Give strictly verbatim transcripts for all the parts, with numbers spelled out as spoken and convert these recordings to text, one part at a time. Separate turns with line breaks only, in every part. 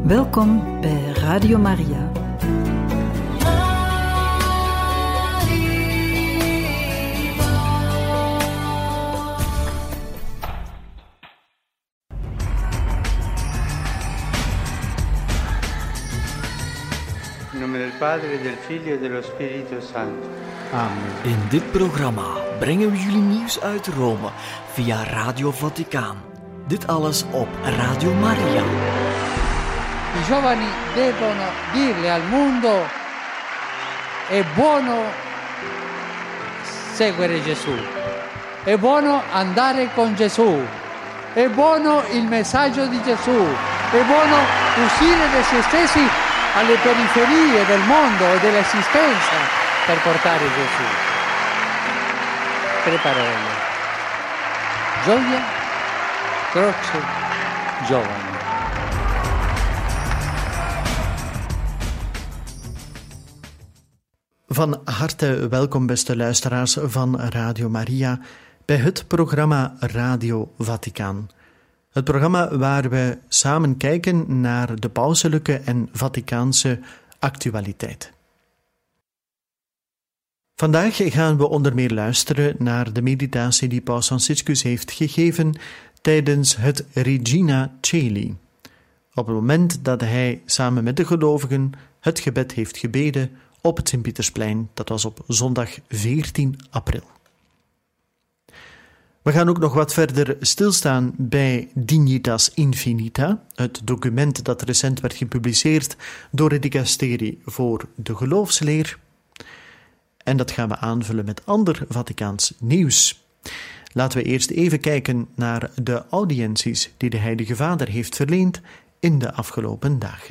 Welkom bij Radio Maria.
In nome del Padre, del Figlio e dello Spirito Santo.
Amen. In dit programma brengen we jullie nieuws uit Rome via Radio Vaticaan. Dit alles op Radio Maria.
I giovani devono dirle al mondo: è buono seguire Gesù, è buono andare con Gesù, è buono il messaggio di Gesù, è buono uscire da se stessi alle periferie del mondo e dell'esistenza per portare Gesù. Tre parole: gioia, croce, giovani.
Van harte welkom, beste luisteraars van Radio Maria, bij het programma Radio Vaticaan. Het programma waar we samen kijken naar de pauselijke en Vaticaanse actualiteit. Vandaag gaan we onder meer luisteren naar de meditatie die Paus Franciscus heeft gegeven tijdens het Regina Coeli, op het moment dat hij samen met de gelovigen het gebed heeft gebeden op het Sint-Pietersplein. Dat was op zondag veertien april. We gaan ook nog wat verder stilstaan bij Dignitas Infinita, het document dat recent werd gepubliceerd door het dicasterie voor de geloofsleer. En dat gaan we aanvullen met ander Vaticaans nieuws. Laten we eerst even kijken naar de audiënties die de Heilige Vader heeft verleend in de afgelopen dagen.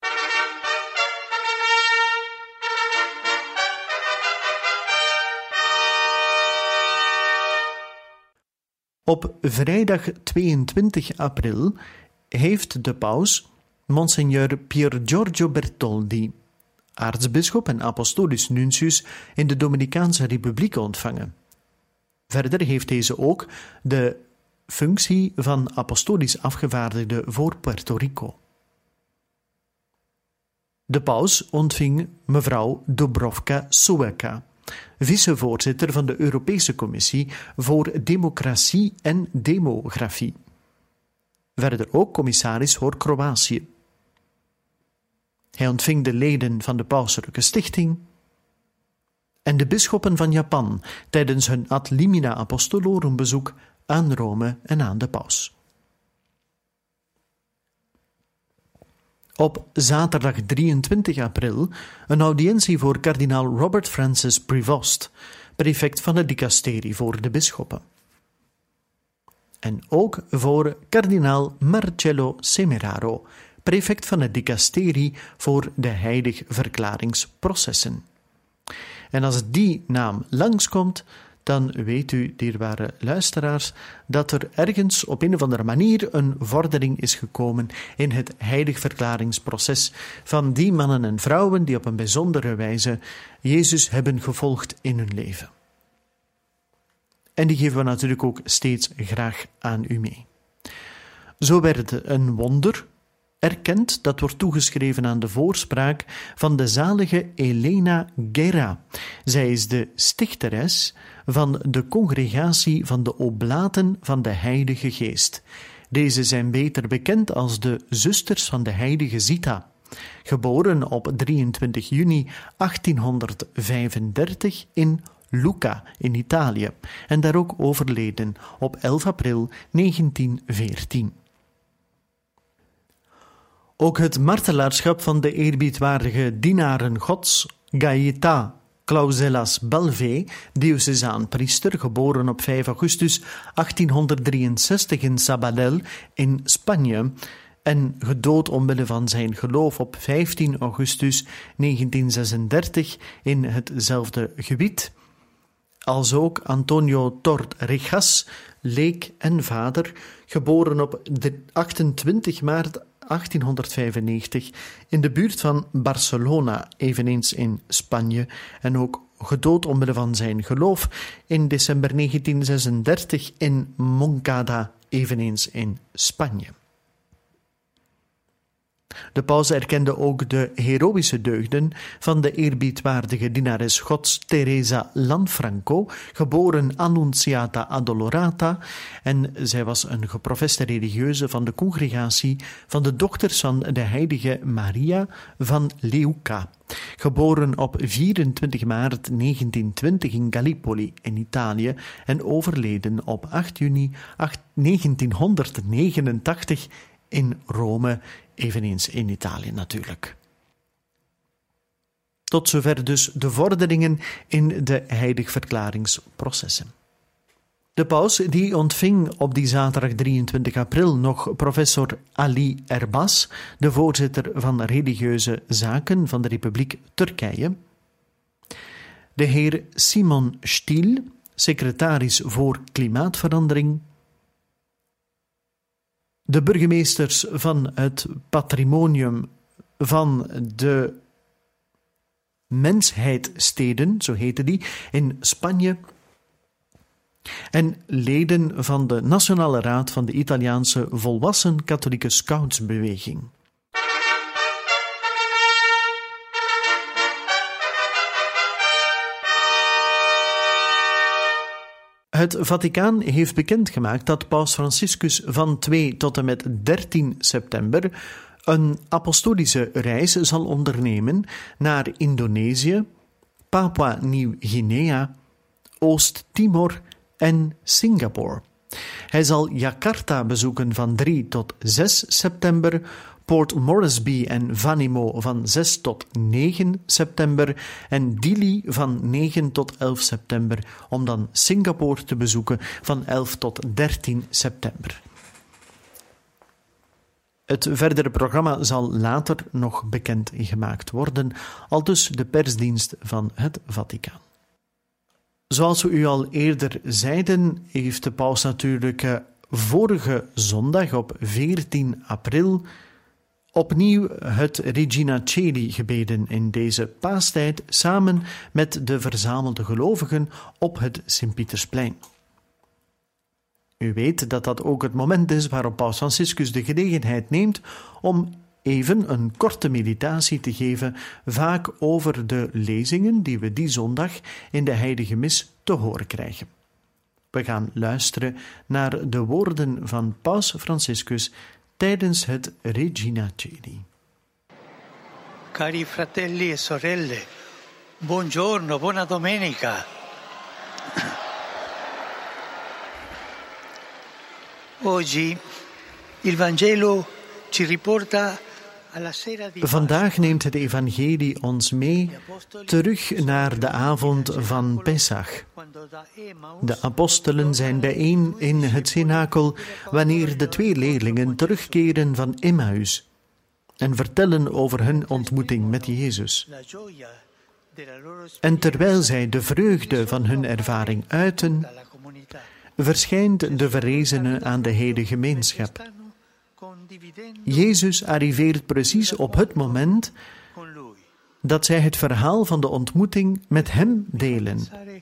Op vrijdag tweeëntwintig april heeft de paus Monsignor Pier Giorgio Bertoldi, aartsbisschop en apostolisch nuntius in de Dominicaanse Republiek, ontvangen. Verder heeft deze ook de functie van apostolisch afgevaardigde voor Puerto Rico. De paus ontving mevrouw Dubrovka Sueca, vicevoorzitter van de Europese Commissie voor Democratie en Demografie. Verder ook commissaris voor Kroatië. Hij ontving de leden van de Pauselijke Stichting en de bisschoppen van Japan tijdens hun ad limina apostolorum bezoek aan Rome en aan de paus. Op zaterdag drieëntwintig april een audiëntie voor kardinaal Robert Francis Prevost, prefect van het dicasterie voor de bisschoppen. En ook voor kardinaal Marcello Semeraro, prefect van het dicasterie voor de heiligverklaringsprocessen. En als die naam langskomt, dan weet u, dierbare luisteraars, dat er ergens op een of andere manier een vordering is gekomen in het heiligverklaringsproces van die mannen en vrouwen die op een bijzondere wijze Jezus hebben gevolgd in hun leven. En die geven we natuurlijk ook steeds graag aan u mee. Zo werd een wonder erkend dat wordt toegeschreven aan de voorspraak van de zalige Elena Guerra. Zij is de stichteres van de congregatie van de Oblaten van de Heilige Geest. Deze zijn beter bekend als de Zusters van de Heilige Zita, geboren op drieëntwintig juni achttienhonderdvijfendertig in Lucca in Italië en daar ook overleden op elf april negentienveertien. Ook het martelaarschap van de eerbiedwaardige dienaren Gods, Gaeta Clauselas Balvé, diocesaan priester, geboren op vijf augustus achttienhonderddrieënzestig in Sabadell in Spanje en gedood omwille van zijn geloof op vijftien augustus negentienzesendertig in hetzelfde gebied. Als ook Antonio Torrejas, leek en vader, geboren op achtentwintig maart achttienhonderdvijfennegentig in de buurt van Barcelona, eveneens in Spanje, en ook gedood omwille van zijn geloof in december negentienzesendertig in Moncada, eveneens in Spanje. De paus erkende ook de heroïsche deugden van de eerbiedwaardige dienares Gods Teresa Lanfranco, geboren Annunziata Addolorata, en zij was een geprofeste religieuze van de congregatie van de dochters van de heilige Maria van Leuca, geboren op vierentwintig maart negentienhonderdtwintig in Gallipoli in Italië en overleden op acht juni negentienhonderdnegenentachtig in Rome, eveneens in Italië natuurlijk. Tot zover dus de vorderingen in de heiligverklaringsprocessen. De paus die ontving op die zaterdag drieëntwintig april nog professor Ali Erbas, de voorzitter van religieuze zaken van de Republiek Turkije, de heer Simon Stiel, secretaris voor klimaatverandering, de burgemeesters van het patrimonium van de mensheidsteden, zo heette die, in Spanje, en leden van de Nationale Raad van de Italiaanse volwassen katholieke scoutsbeweging. Het Vaticaan heeft bekendgemaakt dat paus Franciscus van twee tot en met dertien september een apostolische reis zal ondernemen naar Indonesië, Papua-Nieuw-Guinea, Oost-Timor en Singapore. Hij zal Jakarta bezoeken van drie tot zes september, Port Moresby en Vanimo van zes tot negen september en Dili van negen tot elf september, om dan Singapore te bezoeken van elf tot dertien september. Het verdere programma zal later nog bekendgemaakt worden, aldus de persdienst van het Vaticaan. Zoals we u al eerder zeiden, heeft de paus natuurlijk vorige zondag op veertien april opnieuw het Regina Coeli gebeden in deze paastijd samen met de verzamelde gelovigen op het Sint-Pietersplein. U weet dat dat ook het moment is waarop paus Franciscus de gelegenheid neemt om even een korte meditatie te geven, vaak over de lezingen die we die zondag in de heilige mis te horen krijgen. We gaan luisteren naar de woorden van paus Franciscus tijdens het Regina Coeli.
Cari fratelli e sorelle, buongiorno, buona domenica. Oggi il Vangelo ci riporta alla sera di
Vandaag neemt het evangelie ons mee terug naar de avond van Pesach. De apostelen zijn bijeen in het cenakel wanneer de twee leerlingen terugkeren van Emmaus en vertellen over hun ontmoeting met Jezus. En terwijl zij de vreugde van hun ervaring uiten, verschijnt de verrezene aan de hele gemeenschap. Jezus arriveert precies op het moment dat zij het verhaal van de ontmoeting met hem delen.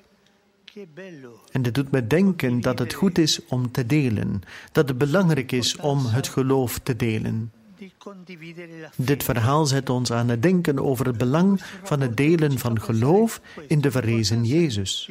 En dit doet me denken dat het goed is om te delen, dat het belangrijk is om het geloof te delen. Dit verhaal zet ons aan het denken over het belang van het delen van geloof in de verrezen Jezus.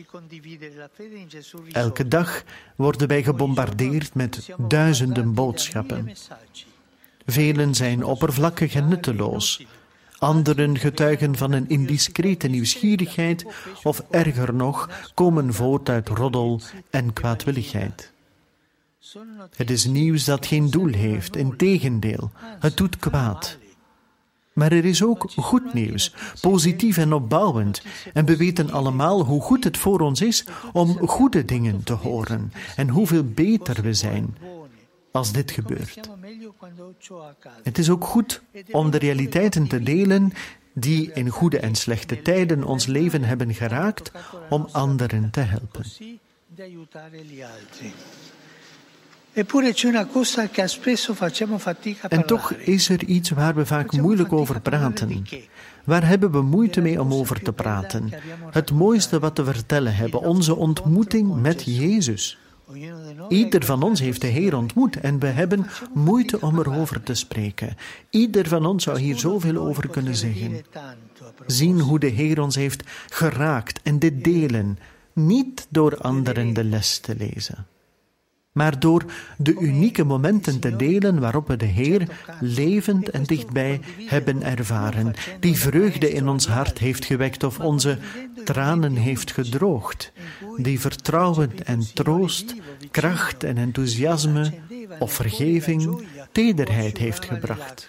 Elke dag worden wij gebombardeerd met duizenden boodschappen. Velen zijn oppervlakkig en nutteloos. Anderen getuigen van een indiscrete nieuwsgierigheid of erger nog, komen voort uit roddel en kwaadwilligheid. Het is nieuws dat geen doel heeft, integendeel, het doet kwaad. Maar er is ook goed nieuws, positief en opbouwend, en we weten allemaal hoe goed het voor ons is om goede dingen te horen en hoeveel beter we zijn als dit gebeurt. Het is ook goed om de realiteiten te delen die in goede en slechte tijden ons leven hebben geraakt, om anderen te helpen. En toch is er iets waar we vaak moeilijk over praten. Waar hebben we moeite mee om over te praten? Het mooiste wat te vertellen hebben, onze ontmoeting met Jezus. Ieder van ons heeft de Heer ontmoet en we hebben moeite om erover te spreken. Ieder van ons zou hier zoveel over kunnen zeggen. Zien hoe de Heer ons heeft geraakt en dit delen, niet door anderen de les te lezen, maar door de unieke momenten te delen waarop we de Heer levend en dichtbij hebben ervaren, die vreugde in ons hart heeft gewekt of onze tranen heeft gedroogd, die vertrouwen en troost, kracht en enthousiasme of vergeving, tederheid heeft gebracht.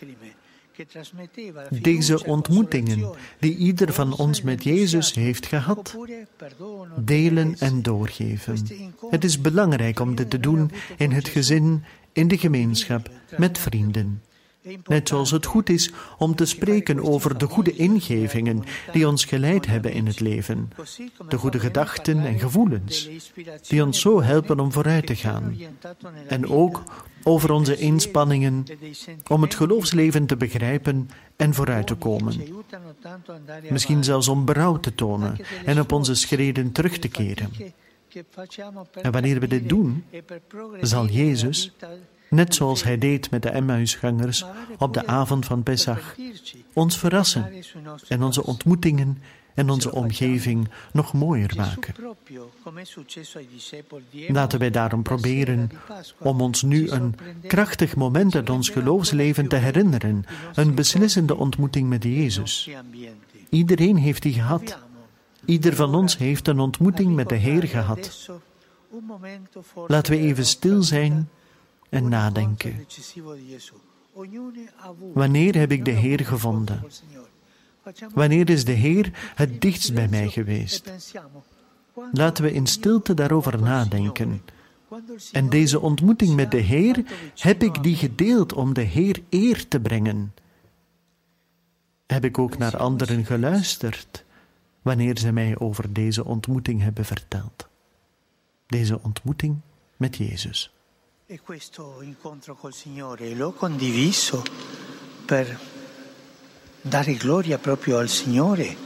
Deze ontmoetingen die ieder van ons met Jezus heeft gehad, delen en doorgeven. Het is belangrijk om dit te doen in het gezin, in de gemeenschap, met vrienden. Net zoals het goed is om te spreken over de goede ingevingen die ons geleid hebben in het leven, de goede gedachten en gevoelens, die ons zo helpen om vooruit te gaan. En ook over onze inspanningen om het geloofsleven te begrijpen en vooruit te komen. Misschien zelfs om berouw te tonen en op onze schreden terug te keren. En wanneer we dit doen, zal Jezus, net zoals hij deed met de Emmausgangers op de avond van Pesach, ons verrassen en onze ontmoetingen en onze omgeving nog mooier maken. Laten wij daarom proberen om ons nu een krachtig moment uit ons geloofsleven te herinneren, een beslissende ontmoeting met Jezus. Iedereen heeft die gehad. Ieder van ons heeft een ontmoeting met de Heer gehad. Laten we even stil zijn en nadenken. Wanneer heb ik de Heer gevonden? Wanneer is de Heer het dichtst bij mij geweest? Laten we in stilte daarover nadenken. En deze ontmoeting met de Heer, heb ik die gedeeld om de Heer eer te brengen? Heb ik ook naar anderen geluisterd, wanneer ze mij over deze ontmoeting hebben verteld? Deze ontmoeting met Jezus.
E questo incontro col Signore l'ho condiviso per dare gloria proprio al Signore.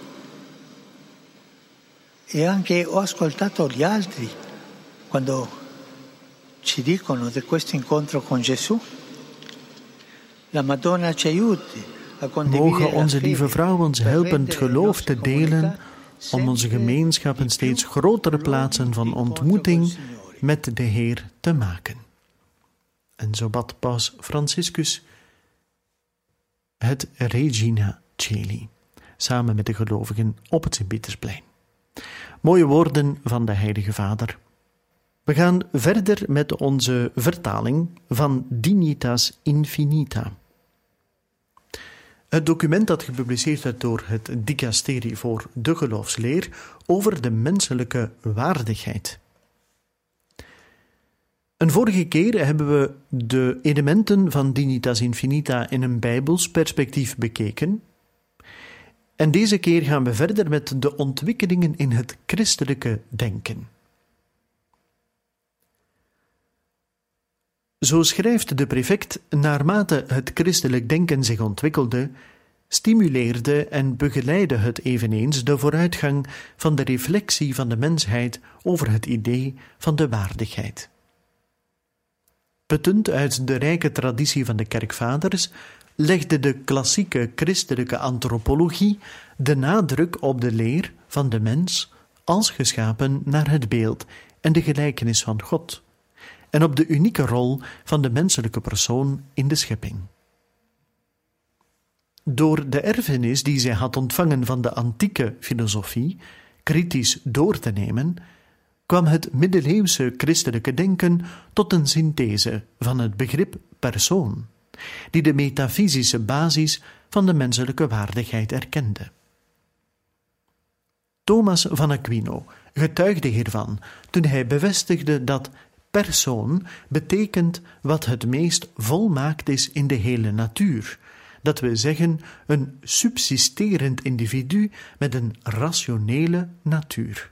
E anche ho ascoltato gli altri quando ci dicono di questo incontro con Gesù. La Madonna ci aiuti a condividere.
Mogen onze lieve vrouw ons helpen het geloof te delen om onze gemeenschappen steeds grotere plaatsen van ontmoeting met de Heer te maken. En zo bad Paus Franciscus het Regina Coeli, samen met de gelovigen op het Sint-Pietersplein. Mooie woorden van de Heilige Vader. We gaan verder met onze vertaling van Dignitas Infinita. Het document dat gepubliceerd werd door het Dicasterie voor de Geloofsleer over de menselijke waardigheid. Een vorige keer hebben we de elementen van Dignitas Infinita in een Bijbels perspectief bekeken. En deze keer gaan we verder met de ontwikkelingen in het christelijke denken. Zo schrijft de prefect, naarmate het christelijk denken zich ontwikkelde, stimuleerde en begeleidde het eveneens de vooruitgang van de reflectie van de mensheid over het idee van de waardigheid. Puttend uit de rijke traditie van de kerkvaders legde de klassieke christelijke antropologie de nadruk op de leer van de mens als geschapen naar het beeld en de gelijkenis van God, en op de unieke rol van de menselijke persoon in de schepping. Door de erfenis die zij had ontvangen van de antieke filosofie kritisch door te nemen, kwam het middeleeuwse christelijke denken tot een synthese van het begrip persoon, die de metafysische basis van de menselijke waardigheid erkende. Thomas van Aquino getuigde hiervan toen hij bevestigde dat persoon betekent wat het meest volmaakt is in de hele natuur, dat we zeggen een subsisterend individu met een rationele natuur.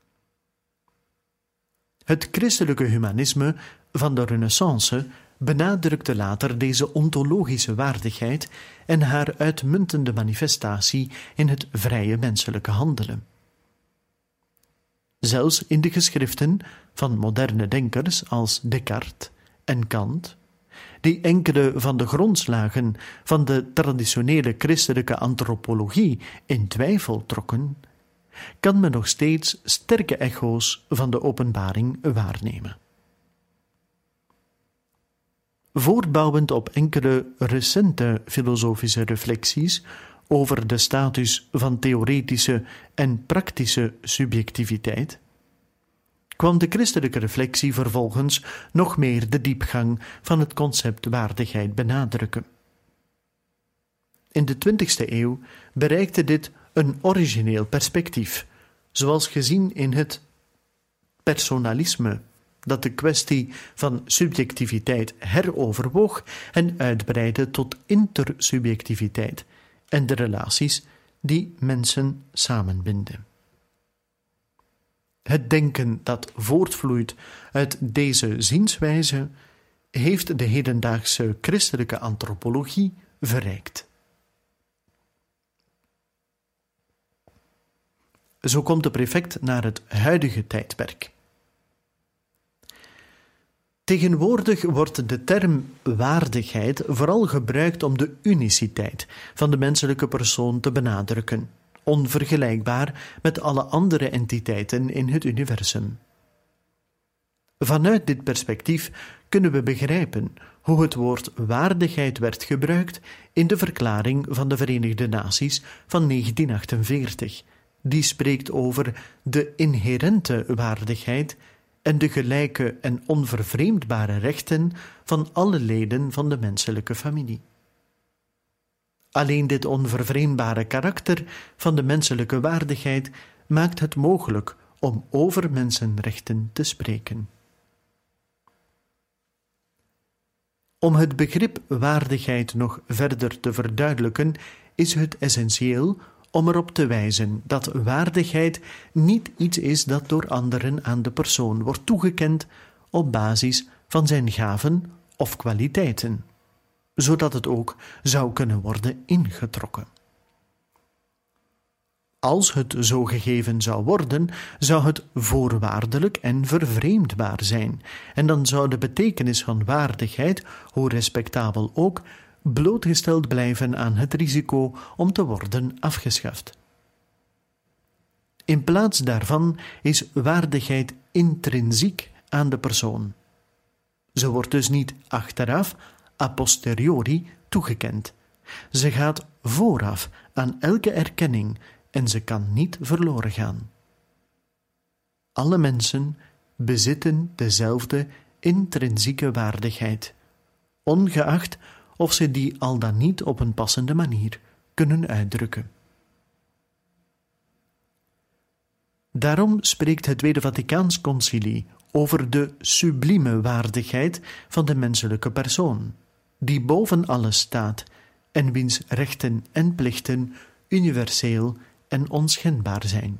Het christelijke humanisme van de Renaissance benadrukte later deze ontologische waardigheid en haar uitmuntende manifestatie in het vrije menselijke handelen. Zelfs in de geschriften van moderne denkers als Descartes en Kant, die enkele van de grondslagen van de traditionele christelijke antropologie in twijfel trokken, kan men nog steeds sterke echo's van de openbaring waarnemen. Voortbouwend op enkele recente filosofische reflecties over de status van theoretische en praktische subjectiviteit, kwam de christelijke reflectie vervolgens nog meer de diepgang van het concept waardigheid benadrukken. In de twintigste eeuw bereikte dit een origineel perspectief, zoals gezien in het personalisme, dat de kwestie van subjectiviteit heroverwoog en uitbreidde tot intersubjectiviteit en de relaties die mensen samenbinden. Het denken dat voortvloeit uit deze zienswijze heeft de hedendaagse christelijke antropologie verrijkt. Zo komt de prefect naar het huidige tijdperk. Tegenwoordig wordt de term waardigheid vooral gebruikt om de uniciteit van de menselijke persoon te benadrukken, onvergelijkbaar met alle andere entiteiten in het universum. Vanuit dit perspectief kunnen we begrijpen hoe het woord waardigheid werd gebruikt in de Verklaring van de Verenigde Naties van negentien achtenveertig, die spreekt over de inherente waardigheid en de gelijke en onvervreemdbare rechten van alle leden van de menselijke familie. Alleen dit onvervreemdbare karakter van de menselijke waardigheid maakt het mogelijk om over mensenrechten te spreken. Om het begrip waardigheid nog verder te verduidelijken, is het essentieel om erop te wijzen dat waardigheid niet iets is dat door anderen aan de persoon wordt toegekend op basis van zijn gaven of kwaliteiten, zodat het ook zou kunnen worden ingetrokken. Als het zo gegeven zou worden, zou het voorwaardelijk en vervreemdbaar zijn, en dan zou de betekenis van waardigheid, hoe respectabel ook, blootgesteld blijven aan het risico om te worden afgeschaft. In plaats daarvan is waardigheid intrinsiek aan de persoon. Ze wordt dus niet achteraf, a posteriori, toegekend. Ze gaat vooraf aan elke erkenning en ze kan niet verloren gaan. Alle mensen bezitten dezelfde intrinsieke waardigheid, ongeacht of ze die al dan niet op een passende manier kunnen uitdrukken. Daarom spreekt het Tweede Vaticaans Concilie over de sublieme waardigheid van de menselijke persoon, die boven alles staat en wiens rechten en plichten universeel en onschendbaar zijn.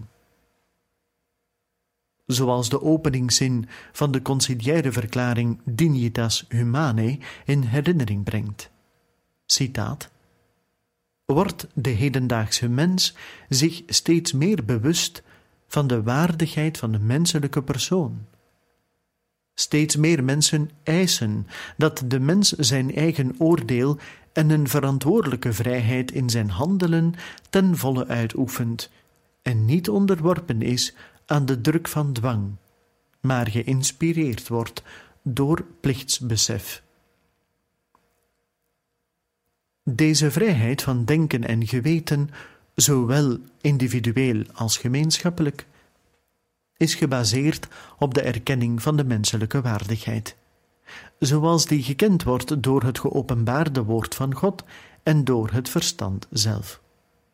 Zoals de openingszin van de conciliaire verklaring Dignitas Humanae in herinnering brengt. Citaat: wordt de hedendaagse mens zich steeds meer bewust van de waardigheid van de menselijke persoon. Steeds meer mensen eisen dat de mens zijn eigen oordeel en een verantwoordelijke vrijheid in zijn handelen ten volle uitoefent en niet onderworpen is aan de druk van dwang, maar geïnspireerd wordt door plichtsbesef. Deze vrijheid van denken en geweten, zowel individueel als gemeenschappelijk, is gebaseerd op de erkenning van de menselijke waardigheid, zoals die gekend wordt door het geopenbaarde woord van God en door het verstand zelf.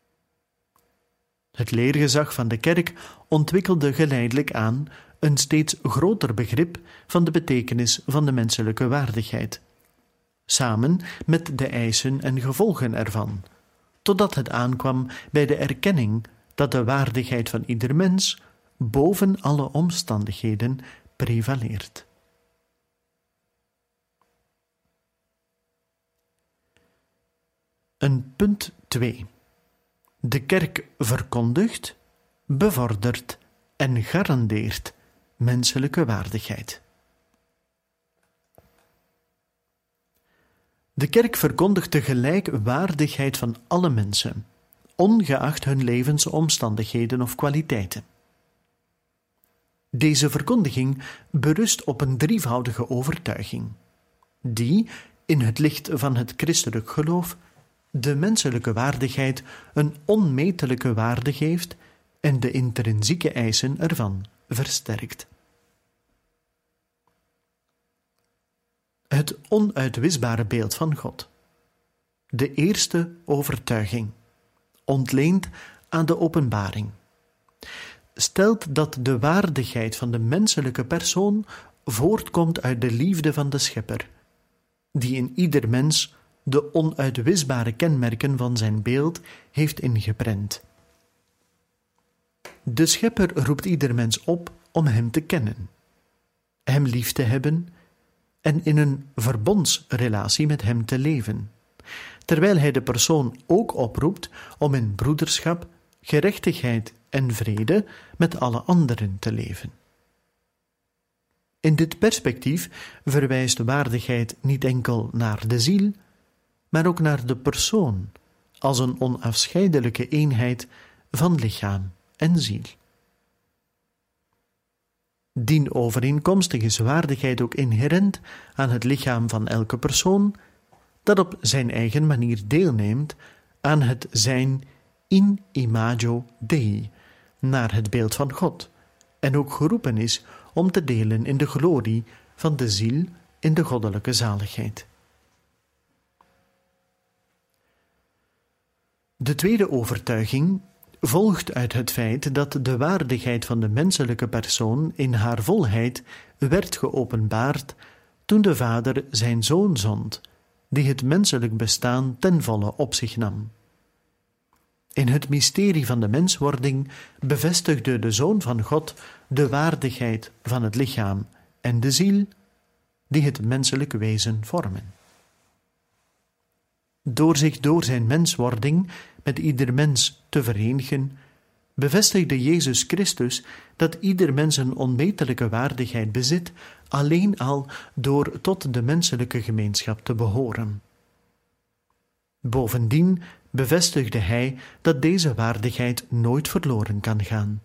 Het leergezag van de kerk ontwikkelde geleidelijk aan een steeds groter begrip van de betekenis van de menselijke waardigheid, samen met de eisen en gevolgen ervan, totdat het aankwam bij de erkenning dat de waardigheid van ieder mens boven alle omstandigheden prevaleert. Een punt twee. De kerk verkondigt, bevordert en garandeert menselijke waardigheid. De kerk verkondigt de gelijkwaardigheid van alle mensen, ongeacht hun levensomstandigheden of kwaliteiten. Deze verkondiging berust op een drievoudige overtuiging, die, in het licht van het christelijk geloof, de menselijke waardigheid een onmetelijke waarde geeft en de intrinsieke eisen ervan versterkt. Het onuitwisbare beeld van God. De eerste overtuiging, ontleend aan de openbaring, stelt dat de waardigheid van de menselijke persoon voortkomt uit de liefde van de Schepper, die in ieder mens de onuitwisbare kenmerken van zijn beeld heeft ingeprent. De Schepper roept ieder mens op om hem te kennen, hem lief te hebben en in een verbondsrelatie met hem te leven, terwijl hij de persoon ook oproept om in broederschap, gerechtigheid en vrede met alle anderen te leven. In dit perspectief verwijst waardigheid niet enkel naar de ziel, maar ook naar de persoon als een onafscheidelijke eenheid van lichaam en ziel. Dienovereenkomstig is waardigheid ook inherent aan het lichaam van elke persoon, dat op zijn eigen manier deelneemt aan het zijn in imago Dei, naar het beeld van God, en ook geroepen is om te delen in de glorie van de ziel in de goddelijke zaligheid. De tweede overtuiging volgt uit het feit dat de waardigheid van de menselijke persoon in haar volheid werd geopenbaard toen de Vader zijn Zoon zond, die het menselijk bestaan ten volle op zich nam. In het mysterie van de menswording bevestigde de Zoon van God de waardigheid van het lichaam en de ziel die het menselijke wezen vormen. Door zich door zijn menswording met ieder mens te verenigen, bevestigde Jezus Christus dat ieder mens een onmetelijke waardigheid bezit, alleen al door tot de menselijke gemeenschap te behoren. Bovendien bevestigde hij dat deze waardigheid nooit verloren kan gaan.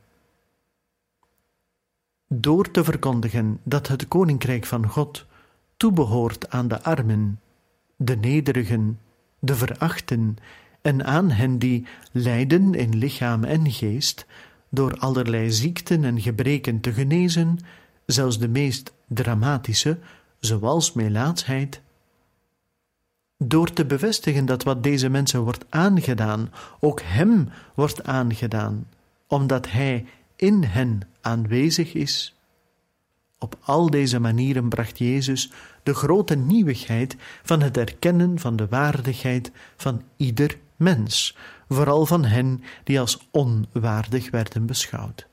Door te verkondigen dat het Koninkrijk van God toebehoort aan de armen, de nederigen, de verachten en aan hen die lijden in lichaam en geest, door allerlei ziekten en gebreken te genezen, zelfs de meest dramatische, zoals melaatsheid. Door te bevestigen dat wat deze mensen wordt aangedaan, ook hem wordt aangedaan, omdat hij in hen aanwezig is. Op al deze manieren bracht Jezus de grote nieuwigheid van het erkennen van de waardigheid van ieder mens, vooral van hen die als onwaardig werden beschouwd.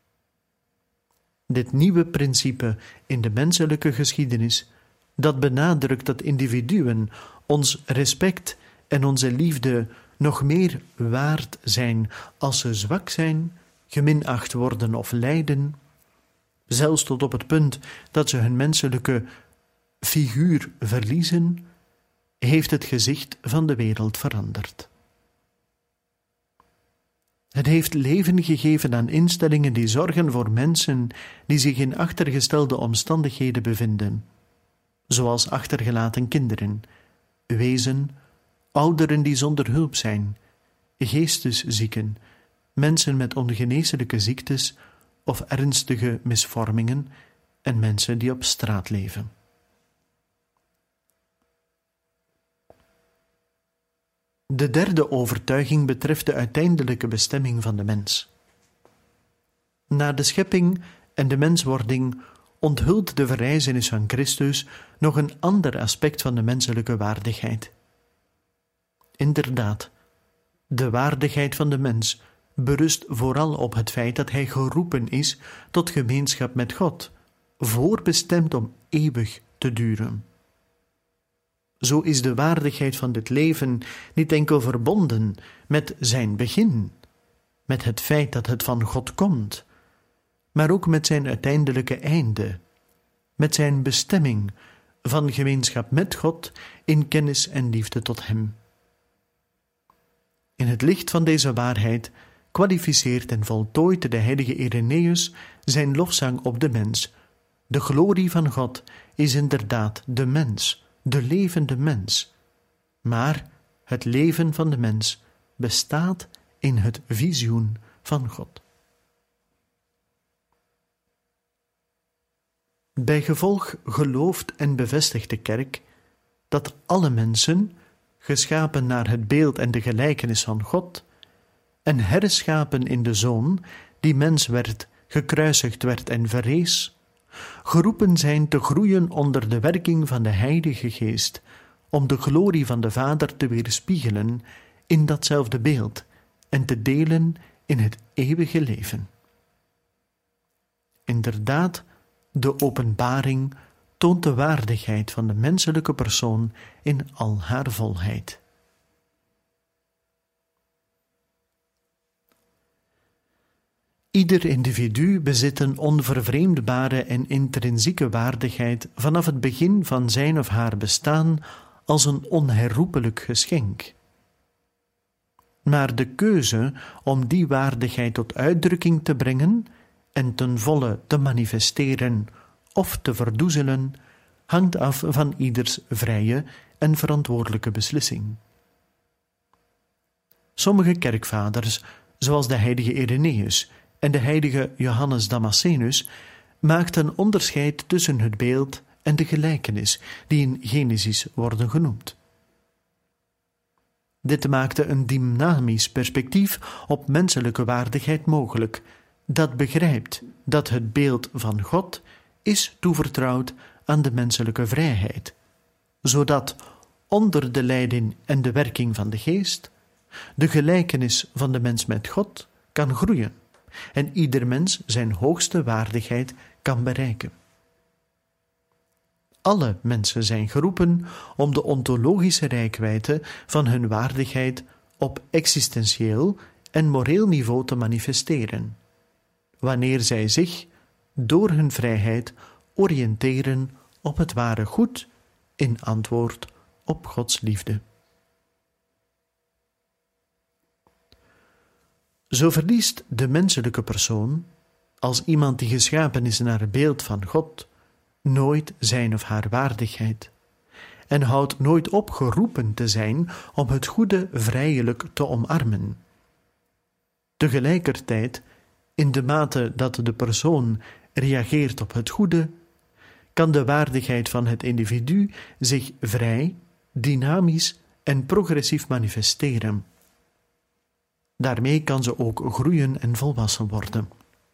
Dit nieuwe principe in de menselijke geschiedenis, dat benadrukt dat individuen ons respect en onze liefde nog meer waard zijn als ze zwak zijn, geminacht worden of lijden, zelfs tot op het punt dat ze hun menselijke figuur verliezen, heeft het gezicht van de wereld veranderd. Het heeft leven gegeven aan instellingen die zorgen voor mensen die zich in achtergestelde omstandigheden bevinden, zoals achtergelaten kinderen, wezen, ouderen die zonder hulp zijn, geesteszieken, mensen met ongeneeslijke ziektes of ernstige misvormingen en mensen die op straat leven. De derde overtuiging betreft de uiteindelijke bestemming van de mens. Na de schepping en de menswording onthult de verrijzenis van Christus nog een ander aspect van de menselijke waardigheid. Inderdaad, de waardigheid van de mens berust vooral op het feit dat hij geroepen is tot gemeenschap met God, voorbestemd om eeuwig te duren. Zo is de waardigheid van dit leven niet enkel verbonden met zijn begin, met het feit dat het van God komt, maar ook met zijn uiteindelijke einde, met zijn bestemming van gemeenschap met God in kennis en liefde tot Hem. In het licht van deze waarheid kwalificeert en voltooit de heilige Irenaeus zijn lofzang op de mens. De glorie van God is inderdaad de mens, de levende mens. Maar het leven van de mens bestaat in het visioen van God. Bijgevolg gelooft en bevestigt de Kerk dat alle mensen, geschapen naar het beeld en de gelijkenis van God, en herschapen in de Zoon, die mens werd, gekruisigd werd en verrees, geroepen zijn te groeien onder de werking van de Heilige Geest, om de glorie van de Vader te weerspiegelen in datzelfde beeld en te delen in het eeuwige leven. Inderdaad, de openbaring toont de waardigheid van de menselijke persoon in al haar volheid. Ieder individu bezit een onvervreemdbare en intrinsieke waardigheid vanaf het begin van zijn of haar bestaan als een onherroepelijk geschenk. Maar de keuze om die waardigheid tot uitdrukking te brengen en ten volle te manifesteren of te verdoezelen, hangt af van ieders vrije en verantwoordelijke beslissing. Sommige kerkvaders, zoals de heilige Irenaeus en de heilige Johannes Damascenus, maakten onderscheid tussen het beeld en de gelijkenis, die in Genesis worden genoemd. Dit maakte een dynamisch perspectief op menselijke waardigheid mogelijk, dat begrijpt dat het beeld van God is toevertrouwd aan de menselijke vrijheid, zodat onder de leiding en de werking van de Geest de gelijkenis van de mens met God kan groeien en ieder mens zijn hoogste waardigheid kan bereiken. Alle mensen zijn geroepen om de ontologische reikwijdte van hun waardigheid op existentieel en moreel niveau te manifesteren, wanneer zij zich door hun vrijheid oriënteren op het ware goed in antwoord op Gods liefde. Zo verliest de menselijke persoon, als iemand die geschapen is naar het beeld van God, nooit zijn of haar waardigheid en houdt nooit op geroepen te zijn om het goede vrijelijk te omarmen. Tegelijkertijd, in de mate dat de persoon reageert op het goede, kan de waardigheid van het individu zich vrij, dynamisch en progressief manifesteren. Daarmee kan ze ook groeien en volwassen worden.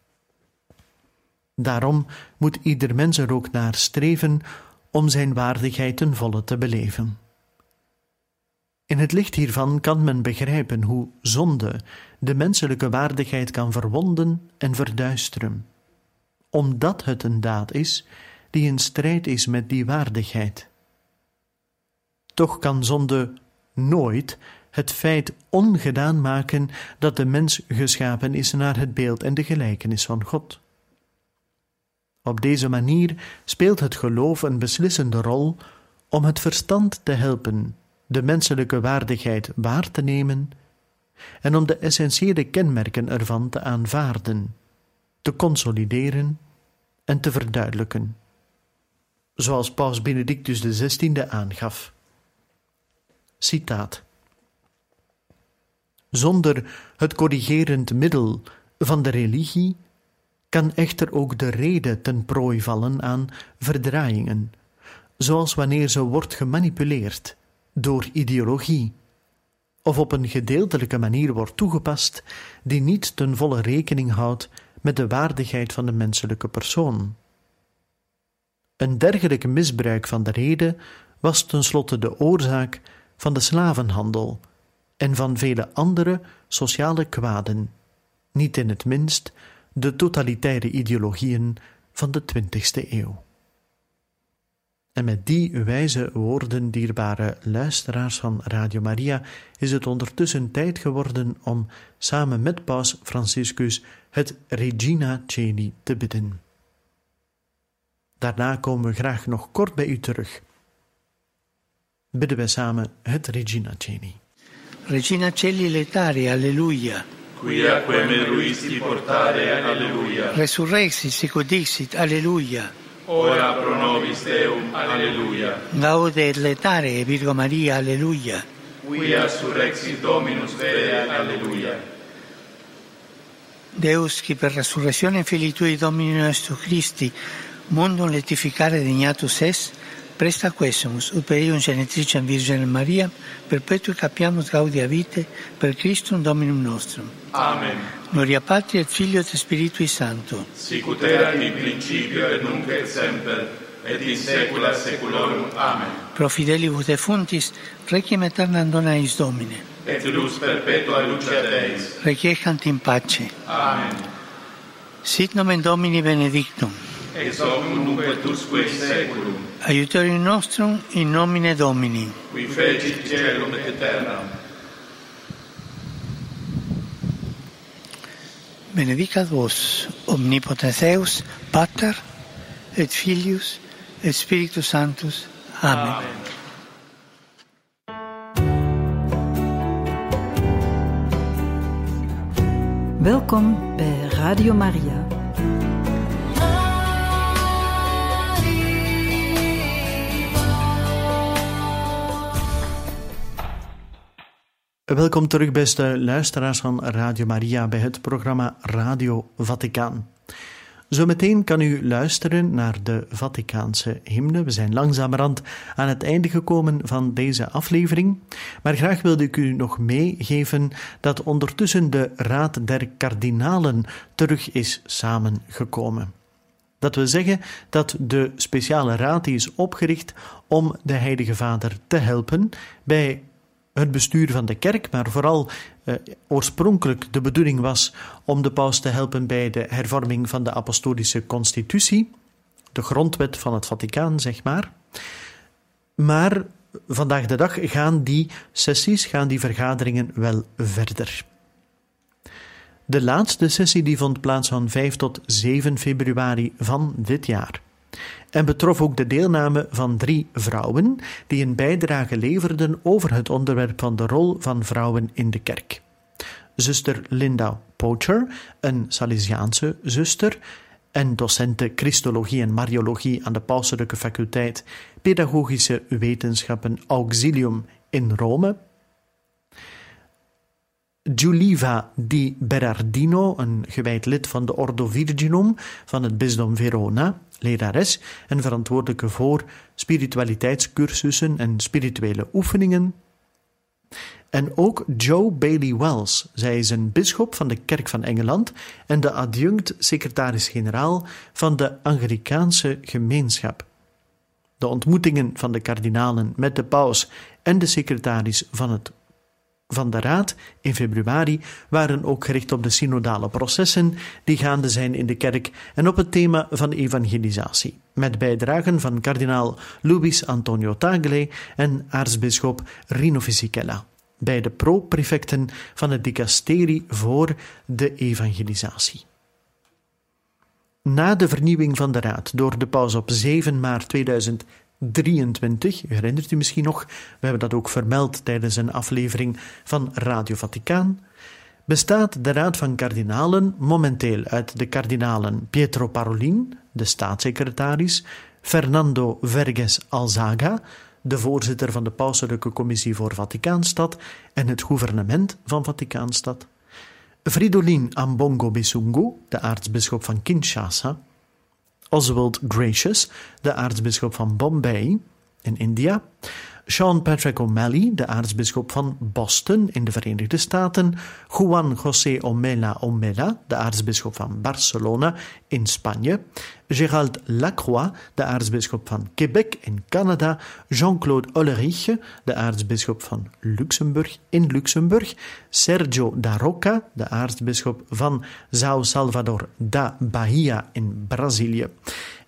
Daarom moet ieder mens er ook naar streven om zijn waardigheid ten volle te beleven. In het licht hiervan kan men begrijpen hoe zonde de menselijke waardigheid kan verwonden en verduisteren, omdat het een daad is die in strijd is met die waardigheid. Toch kan zonde nooit het feit ongedaan maken dat de mens geschapen is naar het beeld en de gelijkenis van God. Op deze manier speelt het geloof een beslissende rol om het verstand te helpen de menselijke waardigheid waar te nemen en om de essentiële kenmerken ervan te aanvaarden, te consolideren en te verduidelijken, zoals Paus Benedictus de zestiende aangaf. Citaat: Zonder het corrigerend middel van de religie kan echter ook de rede ten prooi vallen aan verdraaiingen, zoals wanneer ze wordt gemanipuleerd door ideologie, of op een gedeeltelijke manier wordt toegepast die niet ten volle rekening houdt met de waardigheid van de menselijke persoon. Een dergelijk misbruik van de rede was tenslotte de oorzaak van de slavenhandel en van vele andere sociale kwaden, niet in het minst de totalitaire ideologieën van de twintigste eeuw. En met die wijze woorden, dierbare luisteraars van Radio Maria, is het ondertussen tijd geworden om samen met Paus Franciscus het Regina Coeli te bidden. Daarna komen we graag nog kort bij u terug. Bidden wij samen het Regina Coeli.
Regina Coeli letare, alleluia.
Quia quem eruisti portare, alleluia.
Resurrexit sicut dixit, alleluia.
Ora pro nobis Deum, alleluia.
Gaude et letare, Virgo Maria, alleluia.
Quia surrexit Dominus fede, alleluia.
Deus, qui per resurrezione Filii Tui Domini nostro Christi, mundum letificare degnatus es, presta quesumus, ut per eium genetricem Virginem Maria, perpetui capiamus gaudia vitae, per Christum Dominum nostrum.
Amen.
Gloria Patri et Filio et Spiritui Sancto.
Sicut erat in principio et nunc et semper, et in saecula saeculorum. Amen.
Pro fidelibus defuntis, requiem aeternam dona eis Domine.
Et lux perpetua luceat eis.
Requiescant in pace.
Amen.
Sit nomen Domini benedictum.
Ex hoc nunc et usque in saeculum.
Aiutorium nostrum in nomine Domini.
Qui fecit caelum et terram.
Benedicat vos, omnipotens Deus, Pater, et Filius, et Spiritus Sanctus. Amen.
Amen.
Welkom bij Radio Maria.
Welkom terug, beste luisteraars van Radio Maria, bij het programma Radio Vaticaan. Zometeen kan u luisteren naar de Vaticaanse hymne. We zijn langzamerhand aan het einde gekomen van deze aflevering. Maar graag wilde ik u nog meegeven dat ondertussen de Raad der Kardinalen terug is samengekomen. Dat wil zeggen dat de speciale raad die is opgericht om de Heilige Vader te helpen bij het bestuur van de kerk, maar vooral eh, oorspronkelijk de bedoeling was om de paus te helpen bij de hervorming van de apostolische constitutie, de grondwet van het Vaticaan, zeg maar. Maar vandaag de dag gaan die sessies, gaan die vergaderingen wel verder. De laatste sessie die vond plaats van vijf tot zeven februari van dit jaar. En betrof ook de deelname van drie vrouwen die een bijdrage leverden over het onderwerp van de rol van vrouwen in de kerk. Zuster Linda Pocher, een Salesiaanse zuster en docente Christologie en Mariologie aan de Pauselijke Faculteit Pedagogische Wetenschappen Auxilium in Rome. Giuliva di Berardino, een gewijd lid van de Ordo Virginum van het bisdom Verona, lerares en verantwoordelijke voor spiritualiteitscursussen en spirituele oefeningen. En ook Joe Bailey Wells. Zij is een bisschop van de Kerk van Engeland en de adjunct-secretaris-generaal van de Anglicaanse gemeenschap. De ontmoetingen van de kardinalen met de paus en de secretaris van het van de Raad in februari waren ook gericht op de synodale processen die gaande zijn in de kerk en op het thema van evangelisatie, met bijdragen van kardinaal Luis Antonio Tagle en aartsbisschop Rino Fisichella, beide pro-prefecten van het dicasterie voor de evangelisatie. Na de vernieuwing van de Raad door de paus op zeven maart tweeduizend drieëntwintig, u herinnert u misschien nog, we hebben dat ook vermeld tijdens een aflevering van Radio Vaticaan, bestaat de Raad van Kardinalen momenteel uit de kardinalen Pietro Parolin, de staatssecretaris, Fernando Verges Alzaga, de voorzitter van de Pauselijke Commissie voor Vaticaanstad en het gouvernement van Vaticaanstad, Fridolin Ambongo Bisungu, de aartsbisschop van Kinshasa, Oswald Gracious, de aartsbisschop van Bombay in India, Sean Patrick O'Malley, de aartsbisschop van Boston in de Verenigde Staten, Juan José Omela Omela, de aartsbisschop van Barcelona in Spanje, Gérald Lacroix, de aartsbisschop van Quebec in Canada, Jean-Claude Ulrich, de aartsbisschop van Luxemburg in Luxemburg, Sergio da Roca, de aartsbisschop van São Salvador da Bahia in Brazilië,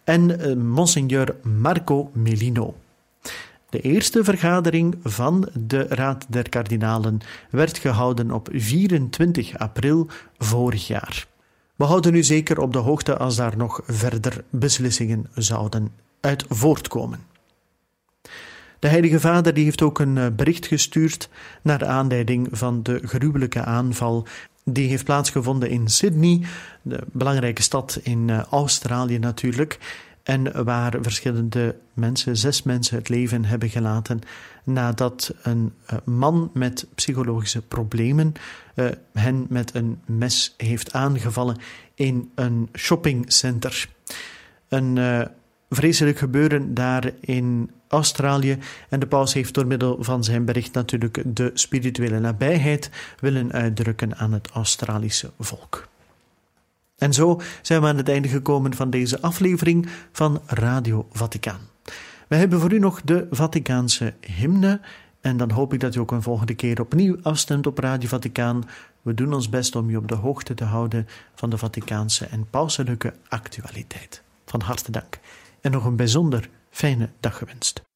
en uh, Monseigneur Marco Melino. De eerste vergadering van de Raad der Kardinalen werd gehouden op vierentwintig april vorig jaar. We houden u zeker op de hoogte als daar nog verder beslissingen zouden uit voortkomen. De Heilige Vader die heeft ook een bericht gestuurd naar aanleiding van de gruwelijke aanval die heeft plaatsgevonden in Sydney, de belangrijke stad in Australië natuurlijk, en waar verschillende mensen, zes mensen, het leven hebben gelaten nadat een man met psychologische problemen uh, hen met een mes heeft aangevallen in een shoppingcenter. Een uh, vreselijk gebeuren daar in Australië, en de paus heeft door middel van zijn bericht natuurlijk de spirituele nabijheid willen uitdrukken aan het Australische volk. En zo zijn we aan het einde gekomen van deze aflevering van Radio Vaticaan. We hebben voor u nog de Vaticaanse hymne en dan hoop ik dat u ook een volgende keer opnieuw afstemt op Radio Vaticaan. We doen ons best om u op de hoogte te houden van de Vaticaanse en pauselijke actualiteit. Van harte dank en nog een bijzonder fijne dag gewenst.